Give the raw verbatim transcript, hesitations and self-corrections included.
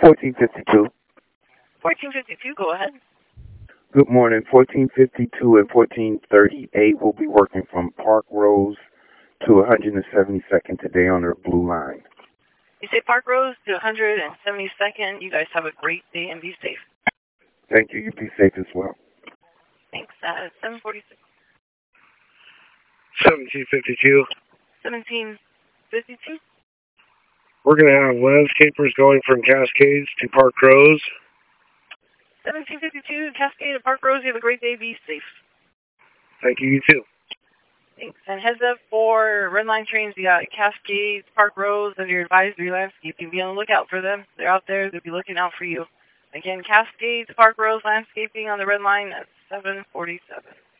fourteen fifty-two. fourteen fifty-two, go ahead. Good morning. fourteen fifty-two and fourteen thirty-eight will be working from Park Rose to one hundred seventy-second today on their blue line. You say Park Rose to one hundred seventy-second. You guys have a great day and be safe. Thank you. You be safe as well. Thanks. Uh, seven forty-six. seventeen fifty-two. seventeen fifty-two. We're going to have landscapers going from Cascades to Park Rose. seventeen fifty-two, Cascade to Park Rose. You have a great day. Be safe. Thank you. You too. Thanks. And heads up for Red Line trains. You got Cascades, Park Rose, and your advisory landscaping. Be on the lookout for them. They're out there. They'll be looking out for you. Again, Cascades, Park Rose landscaping on the Red Line at seven forty-seven.